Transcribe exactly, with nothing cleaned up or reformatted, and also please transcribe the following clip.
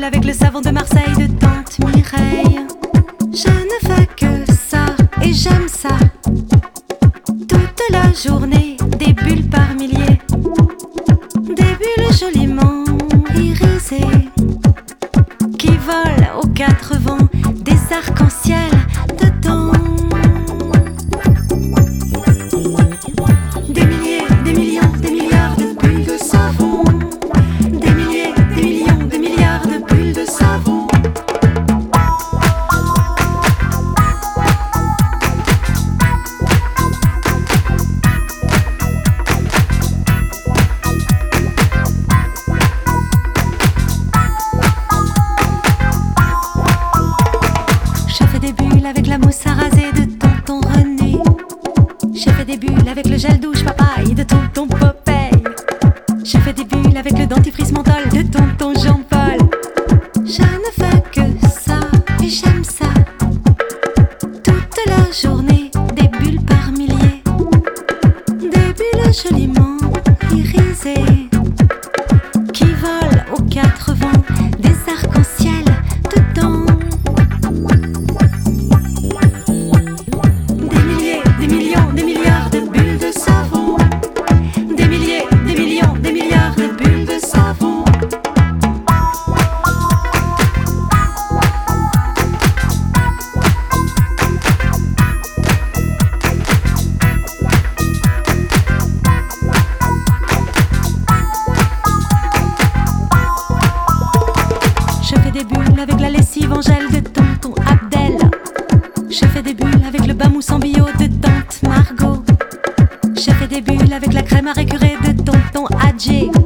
bulles avec le savon de Marseille de tante Mireille. Je ne fais que ça et j'aime ça. Toute la journée, des bulles par milliers. Des bulles joliment irisées qui volent aux quatre vents, des arcs-en-ciel dedans. Des milliers, des millions, des milliards de bulles de savon. Des milliers, des millions, des milliards de bulles de savon. Je fais des bulles avec la mousse à raser de tonton René. Je fais des bulles avec le gel douche papaye de tonton Popeye. Je fais des bulles avec le dentifrice menthol de tonton Jean-Paul. Je ne fais que ça et j'aime ça. Toute la journée, des bulles par milliers. Des bulles joliment irisées qui volent aux quatre vents, des arcs-en-ciel dedans. Des milliers, des millions, des milliards de bulles de savon. Des milliers, des millions, des milliards de bulles de savon. Je fais des bulles avec la lessive en gel de tonton Abdel. Je fais des bulles avec le bain mousse en bio de tante Margot. Je fais des bulles avec la crème à récurer de tonton Adjé.